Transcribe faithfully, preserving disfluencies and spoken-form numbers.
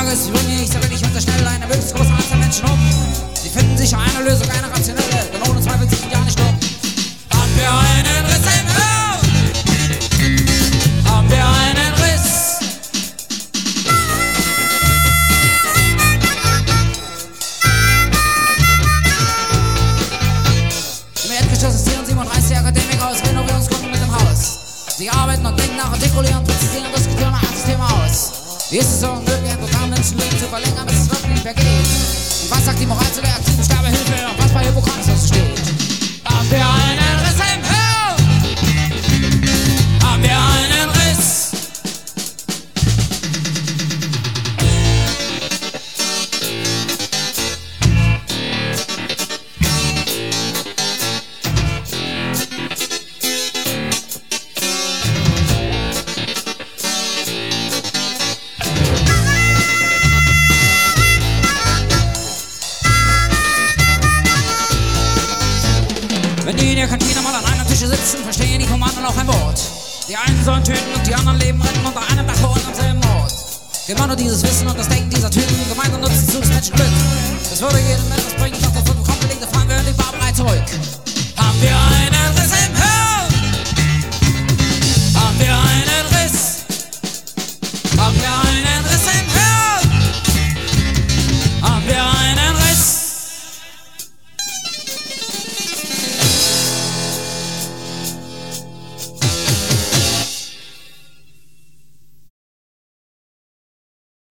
Frage ist, wie bringe ich so wenig und so schnell eine möglichst große Anzahl Menschen um? Sie finden sicher eine Lösung, eine rationelle, denn ohne Zweifel sind sie ja nicht dumm. Haben wir einen Riss im Hirn? Haben wir einen Riss? Im Erdgeschoss ist siebenunddreißig Akademiker aus Renovierungskunden mit dem Haus. Sie arbeiten und denken nach, artikulieren, präzisieren und diskutieren ein System aus. Wie ist es so unmöglich, ein totales Menschenleben zu verlängern, bis es wirklich nicht mehr geht? Und was sagt die Moral zu der aktiven Sterbehilfe und was bei Hippokrates steht? Haben wir einen Riss im Hirn? Haben wir einen Riss? Wenn die in der Kantine mal an einem Tisch sitzen, verstehen die vom anderen auch ein Wort. Die einen sollen töten und die anderen leben retten unter einem Dach vor unserem selben Ort. Genau nur dieses Wissen und das Denken dieser Typen gemeinsam nutzen zu des Menschen Glück. Das würde jedem etwas bringen, doch das wird bekommen, belegte Fragen gehören die Bar bereit zurück.